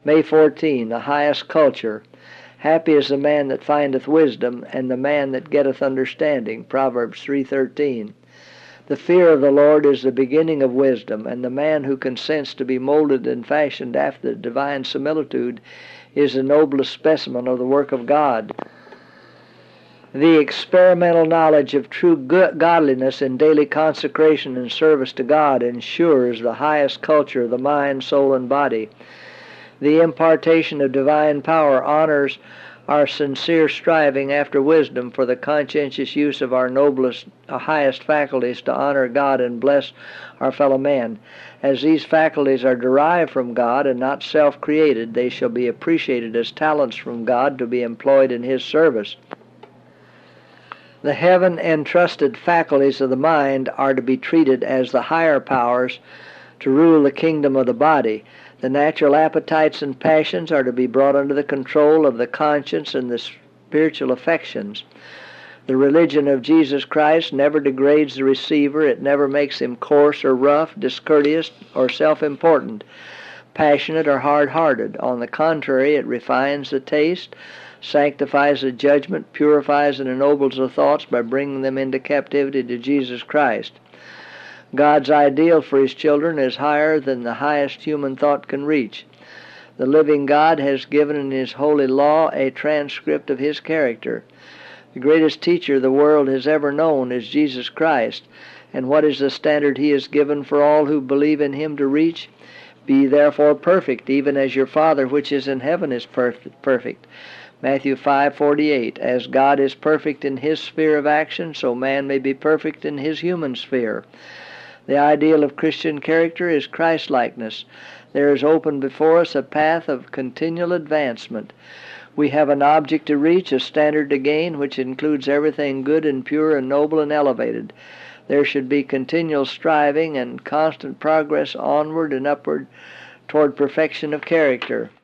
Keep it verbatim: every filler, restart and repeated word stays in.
May fourteenth, the highest culture. Happy is the man that findeth wisdom, and the man that getteth understanding. Proverbs three thirteen. The fear of the Lord is the beginning of wisdom, and the man who consents to be molded and fashioned after the divine similitude is the noblest specimen of the work of God. The experimental knowledge of true godliness in daily consecration and service to God ensures the highest culture of the mind, soul, and body. The impartation of divine power honors our sincere striving after wisdom for the conscientious use of our noblest, uh, highest faculties to honor God and bless our fellow men. As these faculties are derived from God and not self-created, they shall be appreciated as talents from God to be employed in His service. The heaven-entrusted faculties of the mind are to be treated as the higher powers to rule the kingdom of the body. The natural appetites and passions are to be brought under the control of the conscience and the spiritual affections. The religion of Jesus Christ never degrades the receiver. It never makes him coarse or rough, discourteous or self-important, passionate or hard-hearted. On the contrary, it refines the taste, sanctifies the judgment, purifies and ennobles the thoughts by bringing them into captivity to Jesus Christ. God's ideal for His children is higher than the highest human thought can reach. The living God has given in His holy law a transcript of His character. The greatest teacher the world has ever known is Jesus Christ. And what is the standard He has given for all who believe in Him to reach? Be therefore perfect, even as your Father which is in heaven is perfect. Matthew five forty-eight. As God is perfect in His sphere of action, so man may be perfect in his human sphere. The ideal of Christian character is Christ-likeness. There is open before us a path of continual advancement. We have an object to reach, a standard to gain, which includes everything good and pure and noble and elevated. There should be continual striving and constant progress onward and upward toward perfection of character.